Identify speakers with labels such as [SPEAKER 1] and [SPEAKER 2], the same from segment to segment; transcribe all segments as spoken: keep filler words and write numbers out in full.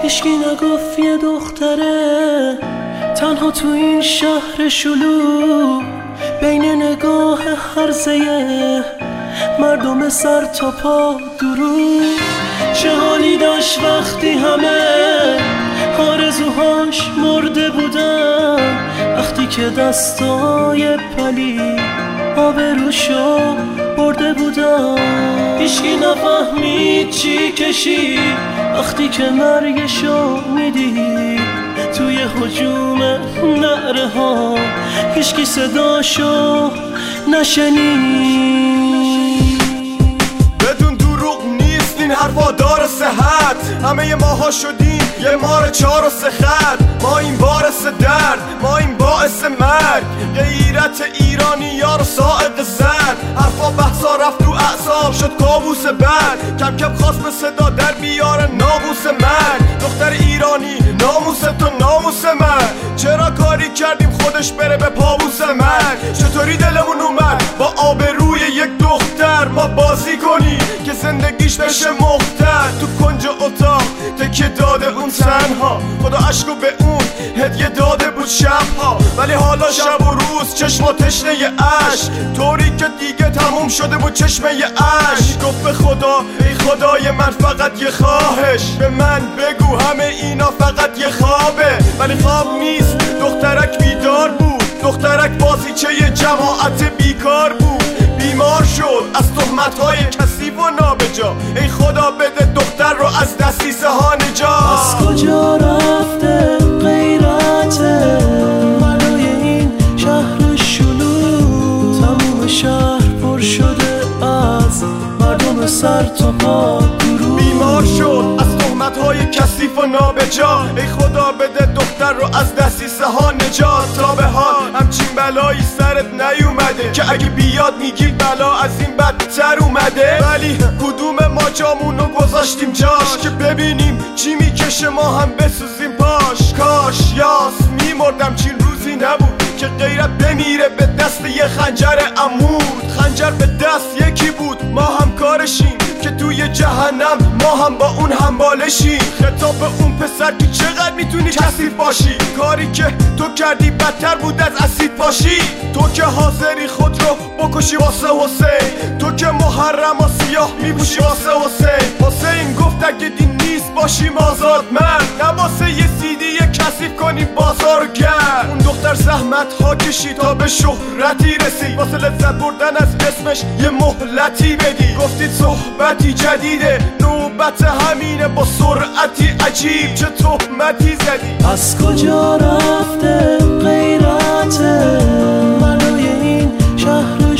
[SPEAKER 1] هیچکی نگفت یه دختره تنها تو این شهر شلوغ بین نگاه هرزه مردم سر تا پا درو. چه حالی داشت وقتی همه آرزوهاش مرده بودن، وقتی که دستای پلی آبروشو برده بودن. هیچکی نفهمید چی کشید وقتی که مرگشو میدید توی هجوم نعره ها، هیچکی صداشو نشنید.
[SPEAKER 2] بدون دروغ نیست این حرفا داره صحت، همه ماها شدیم یه مار چار و سه خط. ما این باعث درد، ما این باعث مرگ، غیرت ایرانی یار ساعد زن. حرفا بحثا رفت رو اعصاب شد کابوس بد، کم کم خواست به صدا در بیاره ناموس من. دختر ایرانی ناموس تو ناموس من، چرا کاری کردیم خودش بره به پابوس من؟ چطوری دلمون اومد با آبروی یک دختر ما بازی کنی که زندگیش بشه مختر؟ تو کنج اتاق تکیه داده اون تنها، خدا عشقو به اون هدیه داده بود شبها. ولی حالا شب و روز چشما تشنه عشق، طوری که دیگه تموم شده بود چشمه عشق. گفت به خدا ای خدای من فقط یه خواهش، به من بگو همه اینا فقط یه خوابه. ولی خواب نیست، دخترک بیدار بود، دخترک بازیچه جماعت بیکار بود. بیمار شد از تهمت‌های کثیف و نابجا، ای خدا بده دختر رو از دسیسه ها نجات.
[SPEAKER 1] از کجا رفته غیرت مردای این شهر شلوغ؟ تموم شهر پر شده از مردم سر تا پا درو.
[SPEAKER 2] بیمار شد از تهمت‌های کثیف و نابجا، ای خدا بده دختر رو از دسیسه ها نجات. تا به حال همچین بلایی سرت نیومده که اگه بیاد میگی بلا از این بدتر اومده. ولی کدوم ما جامونو گذاشتیم جاش که ببینیم چی میکشه ما هم بسوزیم پاش؟ کاش یاس میمردم چین روزی نبود که غیرت بمیره به دست یه خنجر عمود. خنجر به دست یکی بود، ما هم کارشیم که توی جهنم ما هم با اون همبالشیم. خطاب به اون پسر که چقدر میتونی کثیف باشی، کاری که تو کردی بدتر بود از اسید باشی. تو که حاضری خود رو بکشی واسه حسین، تو که محرم و سیاه میپوشی واسه حسین. حسین گفت اگه دین نیست باشیم آزاد من، نه واسه یه سیدی کثیف کنیم بازار گرد. اون دختر زحمت ها کشید تا به شهرتی رسید، واسه لذت بردن از اسمش یه مهلتی بدی. گفتید صحبتی جدیده، نوبت همینه با سرعتی عجیب، چه تهمتی زدی؟
[SPEAKER 1] از کجا رفته غیرت مردای این شهر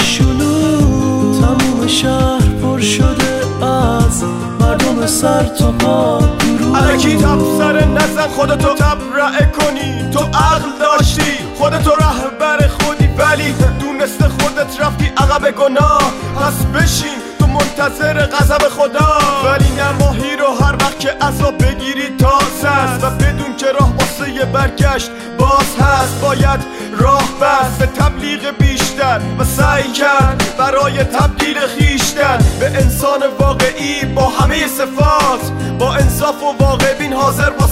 [SPEAKER 1] شلوغ؟ تموم شهر پر شده از مردم سر تا پا درو.
[SPEAKER 2] الکی تب سر نزن خودتو تبرئه کنی، تو عقل داشتی خودتو رهبر خودی، ولی دونست خودت رفتی عقب گناه. پس بشین تو منتظر غضب خدا، ولی نماهی رو هر وقت که عذاب بگیری تازه است، و بدون که راه واسه یه برگشت باز هست. باید راه بست به تبلیغ بیشتر و سعی کرد برای تبدیل خیشتن به انسان واقعی با همه صفات، با انصاف و واقع بین حاضر